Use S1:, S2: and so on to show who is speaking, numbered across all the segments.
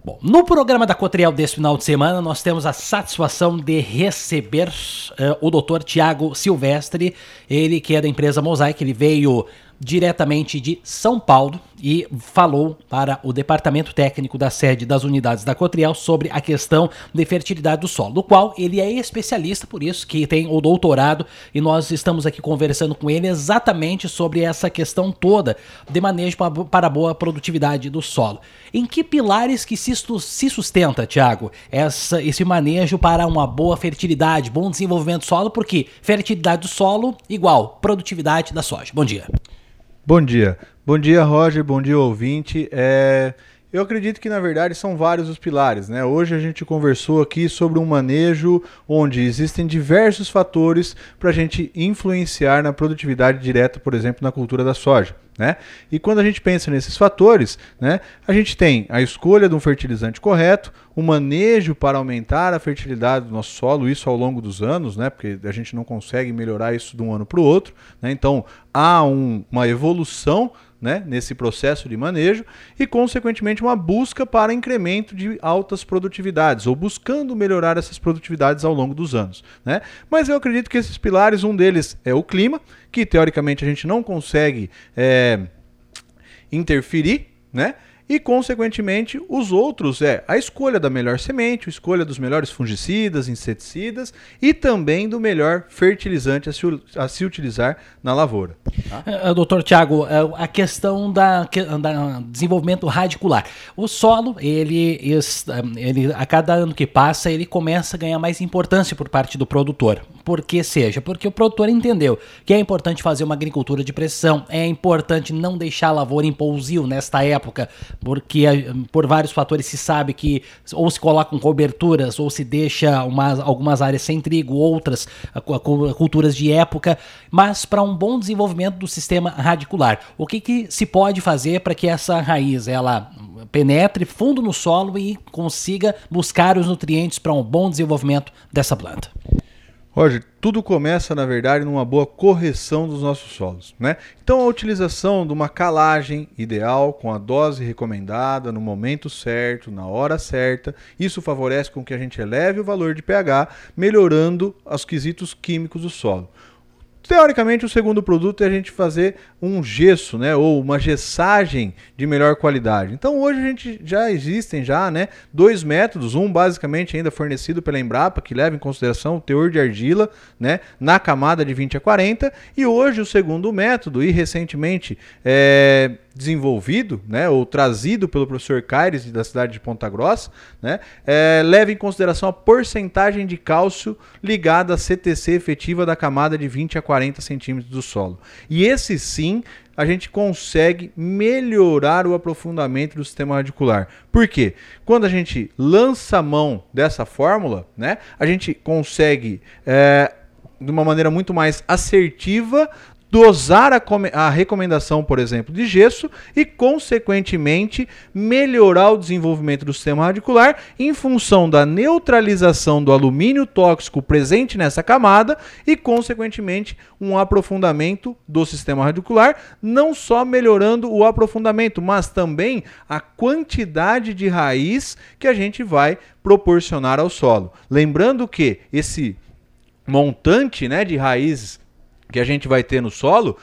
S1: Bom, no programa da Cotriel desse final de semana, nós temos a satisfação de receber o Dr. Tiago Silvestre, ele que é da empresa Mosaic, ele veio diretamente de São Paulo e falou para o departamento técnico da sede das unidades da Cotriel sobre a questão de fertilidade do solo, do qual ele é especialista, por isso que tem o doutorado, e nós estamos aqui conversando com ele exatamente sobre essa questão toda de manejo para a boa produtividade do solo. Em que pilares que se sustenta, Tiago, esse manejo para uma boa fertilidade, bom desenvolvimento do solo, porque fertilidade do solo igual produtividade da soja. Bom dia.
S2: Bom dia. Bom dia, Roger. Bom dia, ouvinte. Eu acredito que, na verdade, são vários os pilares, né? Hoje a gente conversou aqui sobre um manejo onde existem diversos fatores para a gente influenciar na produtividade direta, por exemplo, na cultura da soja, né? E quando a gente pensa nesses fatores, né, a gente tem a escolha de um fertilizante correto, o manejo para aumentar a fertilidade do nosso solo, isso ao longo dos anos, né, porque a gente não consegue melhorar isso de um ano para o outro, né? Então há uma evolução, né, nesse processo de manejo e, consequentemente, uma busca para incremento de altas produtividades ou buscando melhorar essas produtividades ao longo dos anos, né? Mas eu acredito que esses pilares, um deles é o clima, que teoricamente a gente não consegue interferir, né? E, consequentemente, os outros a escolha da melhor semente, a escolha dos melhores fungicidas, inseticidas e também do melhor fertilizante a se utilizar na lavoura. Tá?
S1: Doutor Tiago, a questão da desenvolvimento radicular. O solo, ele a cada ano que passa, ele começa a ganhar mais importância por parte do produtor. Por que seja? Porque o produtor entendeu que é importante fazer uma agricultura de precisão, é importante não deixar a lavoura em pousio nesta época, porque por vários fatores se sabe que ou se colocam coberturas ou se deixa algumas áreas sem trigo, outras culturas de época, mas para um bom desenvolvimento do sistema radicular. O que se pode fazer para que essa raiz ela penetre fundo no solo e consiga buscar os nutrientes para um bom desenvolvimento dessa planta?
S2: Roger, tudo começa, na verdade, numa boa correção dos nossos solos, né? Então, a utilização de uma calagem ideal, com a dose recomendada, no momento certo, na hora certa, isso favorece com que a gente eleve o valor de pH, melhorando os quesitos químicos do solo. Teoricamente, o segundo produto é a gente fazer um gesso, né, ou uma gessagem de melhor qualidade. Então, hoje existem né, dois métodos, um basicamente ainda fornecido pela Embrapa, que leva em consideração o teor de argila, né, na camada de 20 a 40, e hoje o segundo método, e recentemente desenvolvido, né, ou trazido pelo professor Caires da cidade de Ponta Grossa, né, leva em consideração a porcentagem de cálcio ligada à CTC efetiva da camada de 20 a 40 centímetros do solo. E esse sim, a gente consegue melhorar o aprofundamento do sistema radicular. Por quê? Quando a gente lança a mão dessa fórmula, né, a gente consegue, de uma maneira muito mais assertiva, dosar a recomendação, por exemplo, de gesso e, consequentemente, melhorar o desenvolvimento do sistema radicular em função da neutralização do alumínio tóxico presente nessa camada e, consequentemente, um aprofundamento do sistema radicular, não só melhorando o aprofundamento, mas também a quantidade de raiz que a gente vai proporcionar ao solo. Lembrando que esse montante, né, de raízes que a gente vai ter no solo,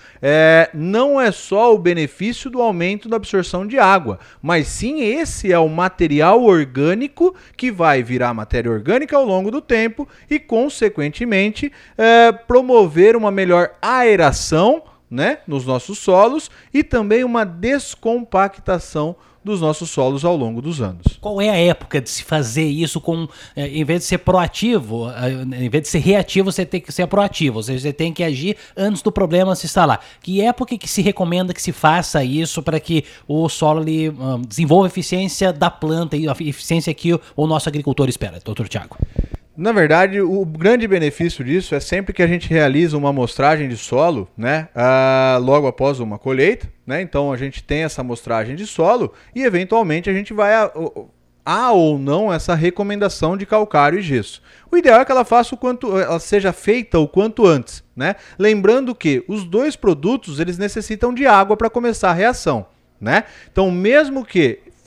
S2: não é só o benefício do aumento da absorção de água, mas sim esse é o material orgânico que vai virar matéria orgânica ao longo do tempo e, consequentemente, promover uma melhor aeração, né, nos nossos solos e também uma descompactação dos nossos solos ao longo dos anos.
S1: Qual é a época de se fazer isso em vez de ser proativo, em vez de ser reativo, você tem que ser proativo, ou seja, você tem que agir antes do problema se instalar. Que época que se recomenda que se faça isso para que o solo desenvolva a eficiência da planta e a eficiência que o nosso agricultor espera, doutor Tiago?
S2: Na verdade, o grande benefício disso é sempre que a gente realiza uma amostragem de solo, né, logo após uma colheita, né, então a gente tem essa amostragem de solo e eventualmente a gente vai há ou não essa recomendação de calcário e gesso. O ideal é que ela seja feita o quanto antes, né? Lembrando que os dois produtos eles necessitam de água para começar a reação, né? Então, mesmo que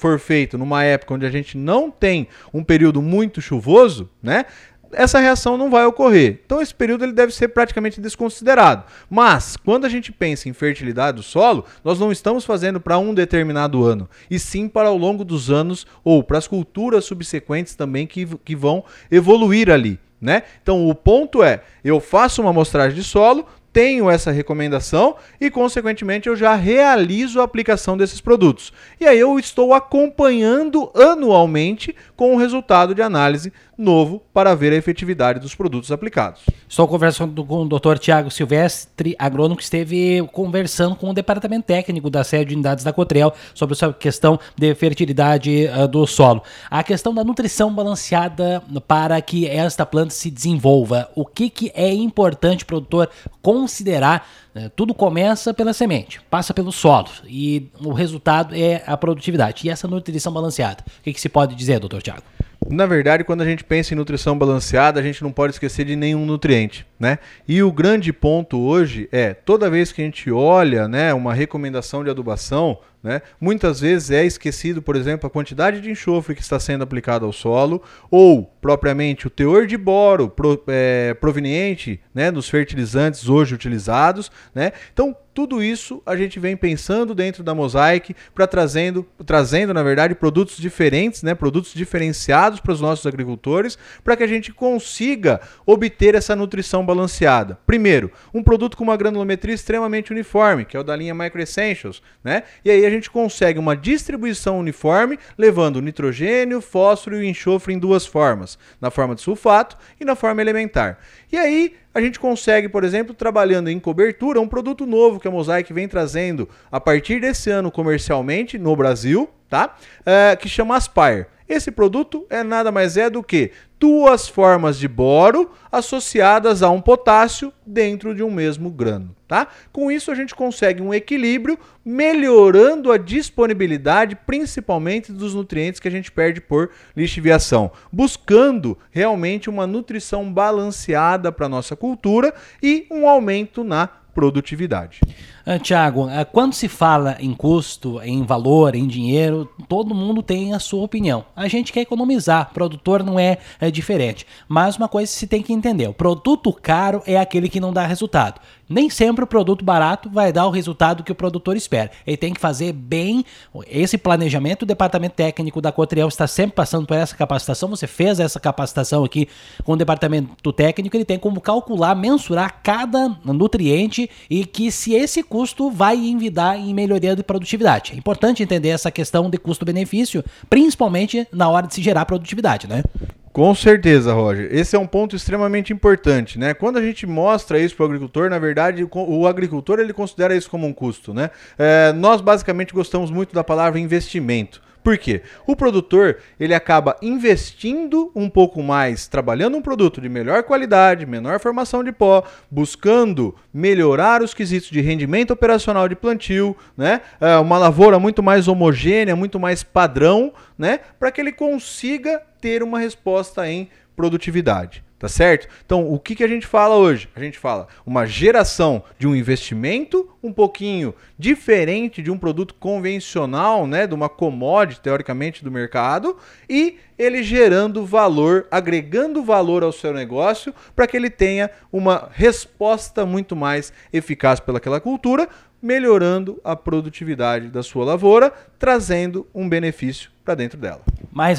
S2: for feito numa época onde a gente não tem um período muito chuvoso, né? Essa reação não vai ocorrer. Então esse período ele deve ser praticamente desconsiderado. Mas quando a gente pensa em fertilidade do solo, nós não estamos fazendo para um determinado ano, e sim para ao longo dos anos ou para as culturas subsequentes também que vão evoluir ali, né? Então o ponto é, eu faço uma amostragem de solo, tenho essa recomendação e, consequentemente, eu já realizo a aplicação desses produtos. E aí eu estou acompanhando anualmente com o resultado de análise novo para ver a efetividade dos produtos aplicados.
S1: Estou conversando com o Dr. Tiago Silvestre, agrônomo, que esteve conversando com o departamento técnico da sede de unidades da Cotrijal sobre essa questão de fertilidade do solo. A questão da nutrição balanceada para que esta planta se desenvolva. O que é importante o produtor considerar? Tudo começa pela semente, passa pelo solo e o resultado é a produtividade. E essa nutrição balanceada, o que se pode dizer, Dr. Tiago?
S2: Na verdade, quando a gente pensa em nutrição balanceada, a gente não pode esquecer de nenhum nutriente, né? E o grande ponto hoje é, toda vez que a gente olha, né, uma recomendação de adubação, né, muitas vezes é esquecido, por exemplo, a quantidade de enxofre que está sendo aplicado ao solo ou, propriamente, o teor de boro proveniente, né, dos fertilizantes hoje utilizados, né? Então, tudo isso a gente vem pensando dentro da Mosaic para trazendo, na verdade, produtos diferentes, né, produtos diferenciados para os nossos agricultores, para que a gente consiga obter essa nutrição balanceada. Primeiro, um produto com uma granulometria extremamente uniforme, que é o da linha Micro Essentials, né? E aí a gente consegue uma distribuição uniforme, levando nitrogênio, fósforo e enxofre em duas formas, na forma de sulfato e na forma elementar. E aí a gente consegue, por exemplo, trabalhando em cobertura, um produto novo que a Mosaic vem trazendo a partir desse ano comercialmente no Brasil, tá? Que chama Aspire. Esse produto é nada mais do que duas formas de boro associadas a um potássio dentro de um mesmo grano, tá? Com isso a gente consegue um equilíbrio, melhorando a disponibilidade, principalmente dos nutrientes que a gente perde por lixiviação, buscando realmente uma nutrição balanceada para a nossa cultura e um aumento na produtividade.
S1: Tiago, quando se fala em custo, em valor, em dinheiro, todo mundo tem a sua opinião. A gente quer economizar, produtor não é diferente. Mas uma coisa se tem que entender, o produto caro é aquele que não dá resultado. Nem sempre o produto barato vai dar o resultado que o produtor espera. Ele tem que fazer bem esse planejamento. O departamento técnico da Cotrijal está sempre passando por essa capacitação. Você fez essa capacitação aqui com o departamento técnico. Ele tem como calcular, mensurar cada nutriente e que se esse custo vai envidar em melhoria de produtividade. É importante entender essa questão de custo-benefício, principalmente na hora de se gerar produtividade, né?
S2: Com certeza, Roger. Esse é um ponto extremamente importante, né? Quando a gente mostra isso para o agricultor, na verdade, o agricultor ele considera isso como um custo, né? Nós basicamente gostamos muito da palavra investimento. Por quê? O produtor ele acaba investindo um pouco mais, trabalhando um produto de melhor qualidade, menor formação de pó, buscando melhorar os quesitos de rendimento operacional de plantio, né? Uma lavoura muito mais homogênea, muito mais padrão, né? Para que ele consiga ter uma resposta em produtividade. Tá certo? Então, o que a gente fala hoje? A gente fala uma geração de um investimento um pouquinho diferente de um produto convencional, né, de uma commodity, teoricamente, do mercado, e ele gerando valor, agregando valor ao seu negócio para que ele tenha uma resposta muito mais eficaz pelaquela cultura, melhorando a produtividade da sua lavoura, trazendo um benefício para dentro dela.
S1: Mais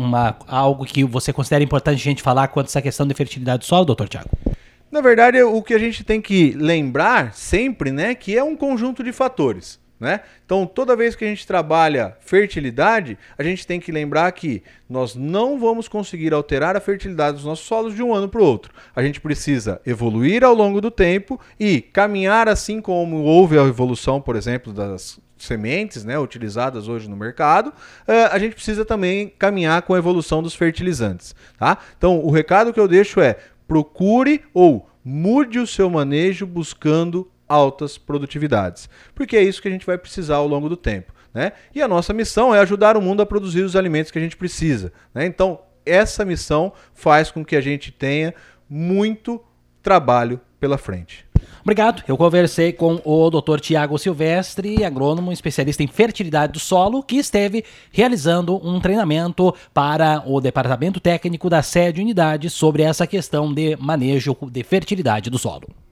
S1: algo que você considera importante a gente falar quanto a essa questão de fertilidade do solo, doutor Tiago?
S2: Na verdade, o que a gente tem que lembrar sempre, né, que é um conjunto de fatores, né? Então, toda vez que a gente trabalha fertilidade, a gente tem que lembrar que nós não vamos conseguir alterar a fertilidade dos nossos solos de um ano para o outro. A gente precisa evoluir ao longo do tempo e caminhar assim como houve a evolução, por exemplo, das sementes, né, utilizadas hoje no mercado, a gente precisa também caminhar com a evolução dos fertilizantes, tá? Então, o recado que eu deixo é: procure ou mude o seu manejo buscando altas produtividades, porque é isso que a gente vai precisar ao longo do tempo, né? E a nossa missão é ajudar o mundo a produzir os alimentos que a gente precisa, né? Então, essa missão faz com que a gente tenha muito trabalho pela frente.
S1: Obrigado. Eu conversei com o Dr. Tiago Silvestre, agrônomo especialista em fertilidade do solo, que esteve realizando um treinamento para o Departamento Técnico da Sede Unidade sobre essa questão de manejo de fertilidade do solo.